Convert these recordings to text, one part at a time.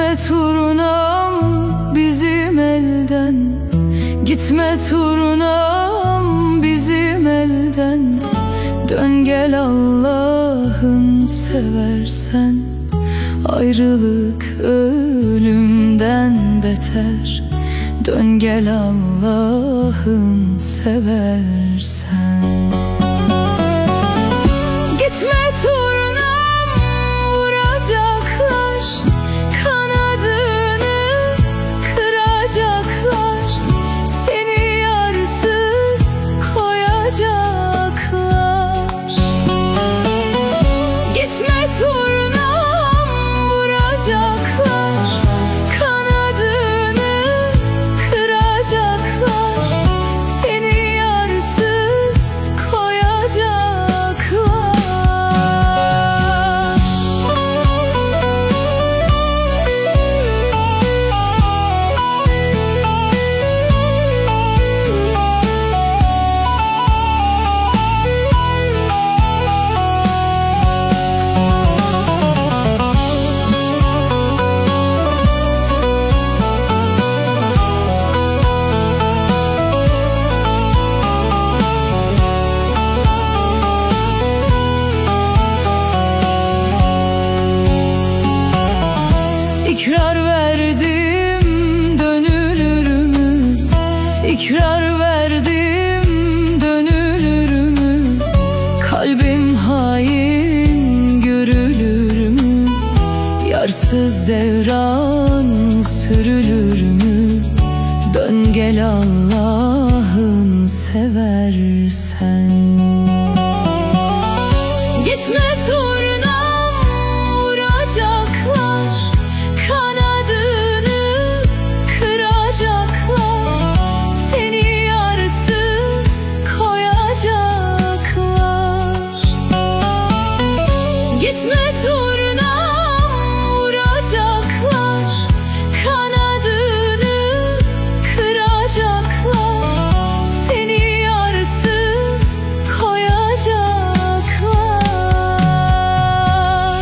Gitme turnam bizim elden, gitme turnam bizim elden. Dön gel Allah'ın seversen, ayrılık ölümden beter. Dön gel Allah'ın seversen. Gitme turnam vuracaklar, kanadını kıracaklar, seni yarsız koyacaklar. Gitme turnam vuracaklar, kanadını kıracaklar, seni yarsız koyacaklar. İkrar verdim dönülür mü? İkrar verdim dönülür mü? Kalbim hain görülür mü? Yarsız devran sürülür mü? Dön gel Allah'ın seversen. Gitme turnam vuracaklar, kanadını kıracaklar, seni yarsız koyacaklar. Gitme turnam vuracaklar, kanadını kıracaklar, seni yarsız koyacaklar.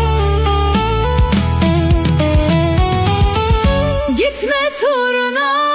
Gitme turnam